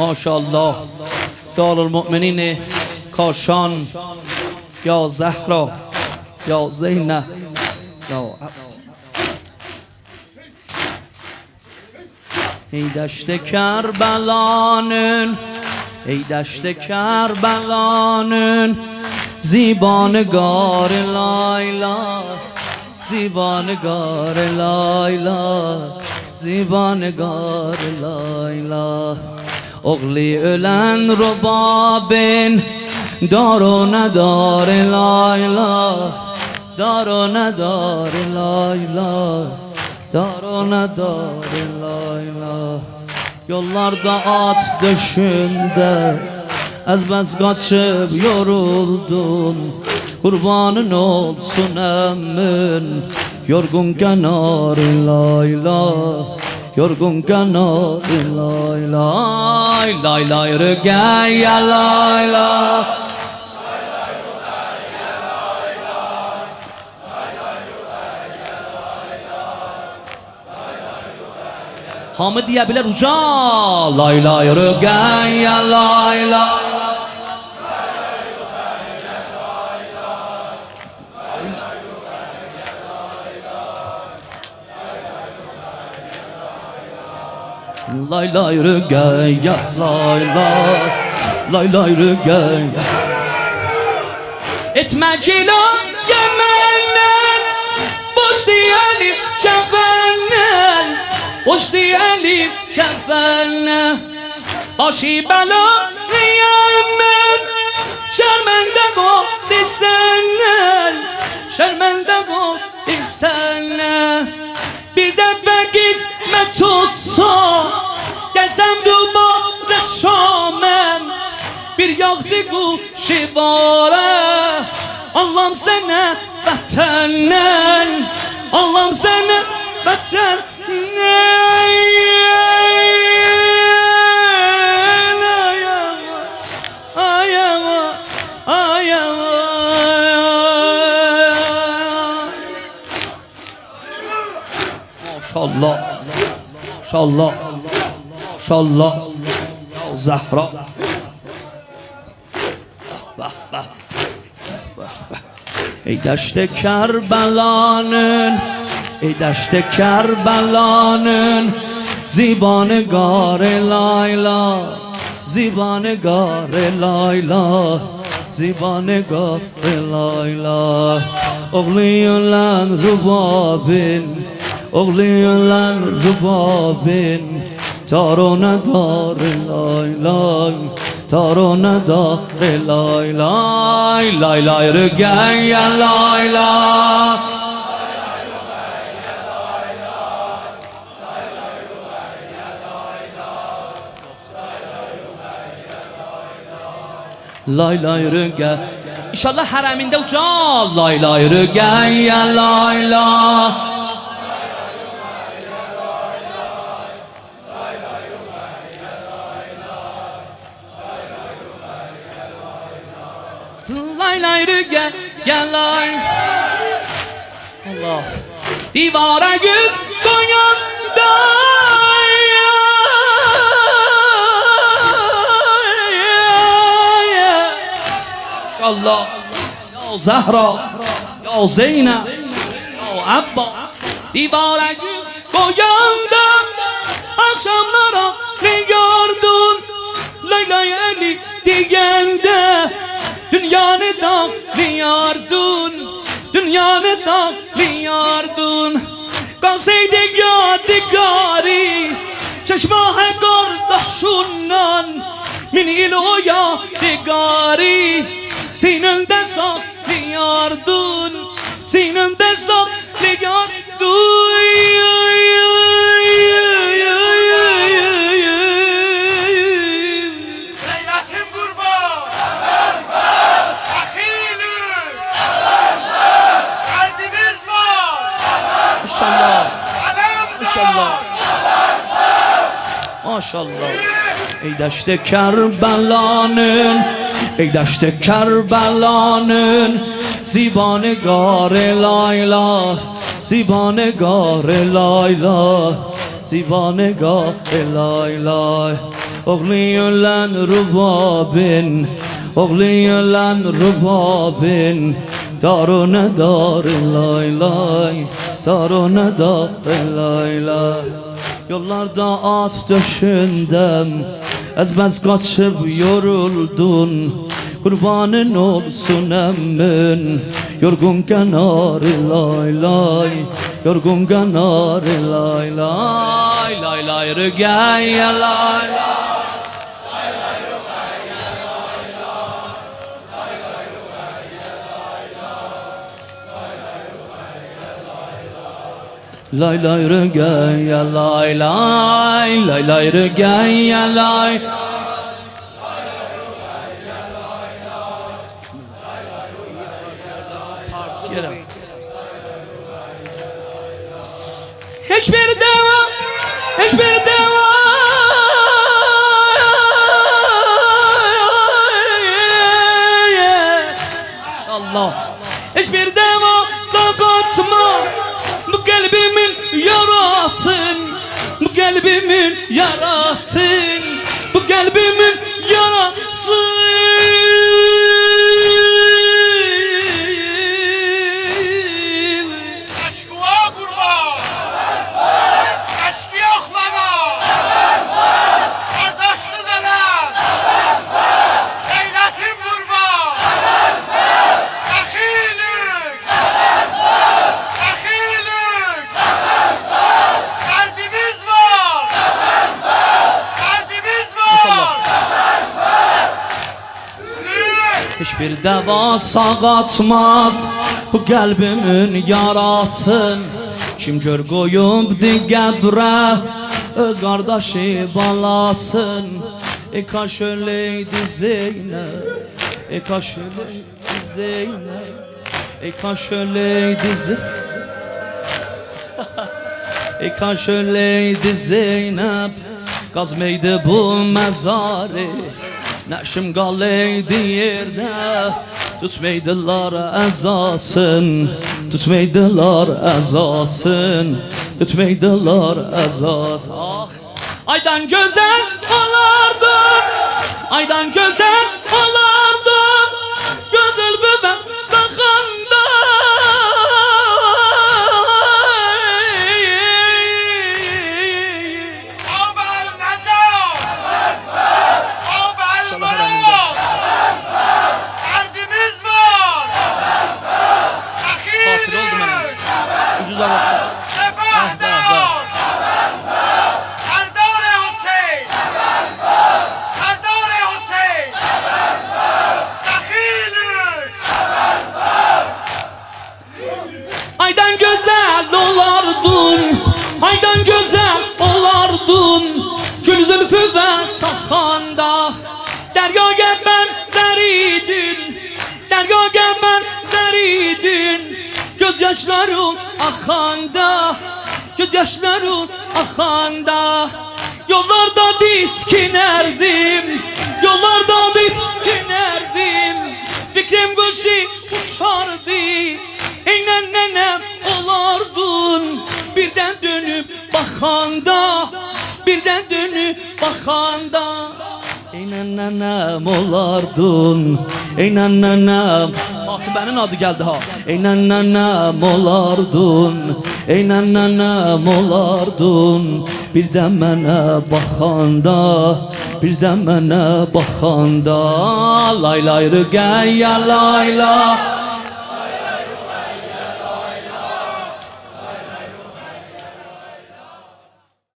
ماشاءالله دارالمؤمنین کاشان، یا زهرا یا زینب یا ای دشت کربلانın ای دشت کربلانın زیبانگار لایلا زیبانگار لایلا زیبانگار لایلا اغلی ölen rubabin دار و ندار لایلا دار و ندار لایلا دار و ندار لایla Yollarda at döşünde az baz kaçıp yoruldun Kurbanın olsun emmin yorgun kenar layla yorgun kenar layla layla yürü gel ya layla Hamı diyebilir uca Layla yürü gel ya layla Layla yürü gel ya layla Layla yürü gel ya Etme cilan yemenden Boş diyelim şefenden Boş diyelim şefenden Başı bela yemen Şermende bu desenden Şermende bu desenden Bir defa kısmet olsa Gelsem dubara şamem Bir yağcı kuşu var Allah'ım sana vatenden Allah'ım sana vatenden Maşallah Maşallah Maşallah Zahra Ey deşte Kerbela'nın Ey deşte Kerbela'nın Zibanegâr-ı Layla Zibanegâr-ı Layla Zibanegâr-ı Layla Oğluyorlar rubabin Oğluyorlar rubabin Tarona dar Layla Tarona dar Layla Layla yürü gel ya Layla Layla yürü gel İnşallah hareminde uçal Layla yürü gel ya Layla Layla yürü gel ya Layla Allah Divara yüz koyan da Allah Ya Zahra Ya Zeynep Ya Abba Divara yüz koyanda Akşamlara ne gördün Leyla'yı eli diyende Dünyanı taklıyardın Dünyanı taklıyardın Kalsaydı yadigarı Çeşme-i kardeşundan Min ilo yadigarı Sininde saklıyardın Sininde saklıyardın Zeynep'in kurban Akilü Kalbimiz var İnşallah İnşallah Maşallah Ey deşte Kerbela'nın Ey deşte Kerbela'nın Zibanegâr-ı Layla Zibanegâr-ı Layla Zibanegâr-ı Layla Oğluyorlar rubabin, oğluyorlar rubabin. Darune dar lay lay, darune dar lay lay. Yollarda at döşündüm, ezbez kaçıp yoruldun. Kurbanın olsun emmin, yorgun kenarı lay lay, yorgun kenarı lay lay, lay lay rügeye lay lay. Lay lay rügeye lay lay, lay lay rügeye lay. Hiçbir deva, hiçbir deva Allah, hiçbir deva sakatma bu kalbimin yarasın, bu kalbimin yarasın, bu kalbimin yarasın. Hiçbir deva sağatmaz bu kalbimin yarasın. Kim gör koyup qəbrə öz kardeşi balasın. Kaş öyleydi Zeynep, kaş öyleydi Zeynep, kaş öyleydi Zeynep, kaş öyleydi Zeynep. Kazmaydı bu mezarı, nəşim qalıydı yerdə. Tutmaydılar əzasın, tutmaydılar əzasın, tutmaydılar əzasın. Ah, aydan gözəl olardım, aydan gözəl olardım, gözəl bebəm baxanda. Aydan güzel olardın, aydan güzel olardın. Gül zülfü ve taxanda dergâga benzeridin, dergâga benzeridin. Gözyaşlarım axanda, gözyaşlarım axanda. Yollarda diskinerdim, yollarda diskinerdim. Fikrim kuşu uçardı, eynen nenem olardın. Birden dönüp baxanda, birden dönüp baxanda. Eynen nenem olardın, eynen nenem. Atibənin adı geldi ha. Eynen nenem olardın, eynen nenem olardın. Birden mənə baxanda, birden mənə baxanda. Lay lay rügəyə lay lay.